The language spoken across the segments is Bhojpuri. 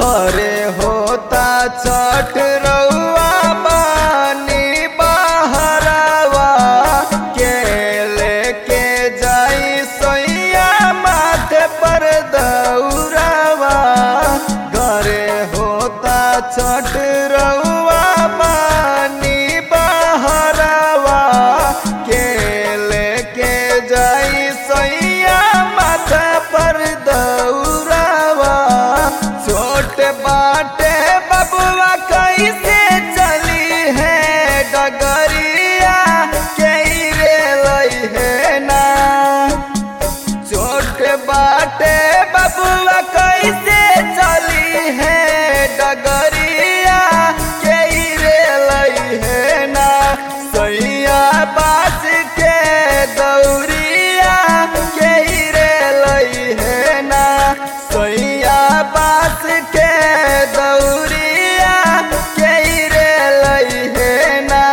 घरे होता छठ रउआ बानी बहरवा के लेके जाई सोइया माथे पर दौरवा। घरे होता छठ रउआ बानी बहरवा के लेके जाई सोइया माथे पर दौरवा। छोट बाटे बबुआ कैसे चली है डगरिया के रे लई है ना। छोट बाटे बबुआ कैसे चली है डगरिया के रे लई है ना। सैया बास के दौरिया के रे लई है ना। सैया बास के दौरिया के रे लई है ना।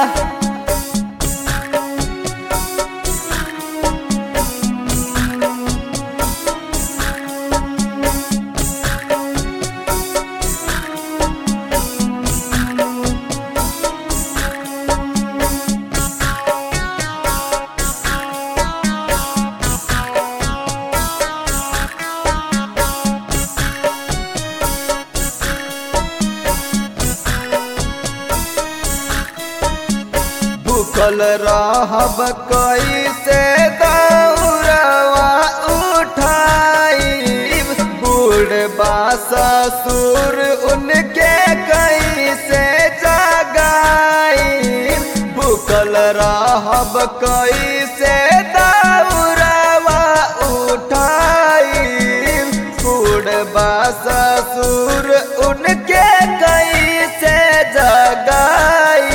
भूखल रहब कैसे दौरवा उठाई। बूढ़बा ससुर उनके कैसे जगाई। भूखल रहब कैसे दौरवा उठाई। बूढ़बा ससुर उनके कैसे जगाई।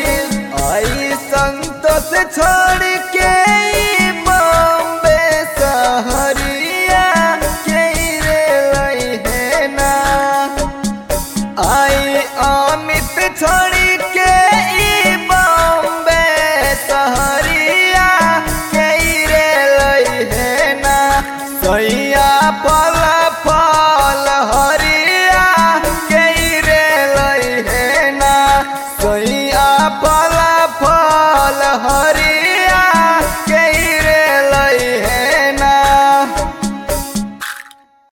संतोष छोड़ के बॉम्बे सहरिया के रे लई है ना। आई अमित छोड़ के बॉम्बे सहरिया के रे लई है ना। सैया फल फल हरिया के रे लई है ना। सैया फल फल हर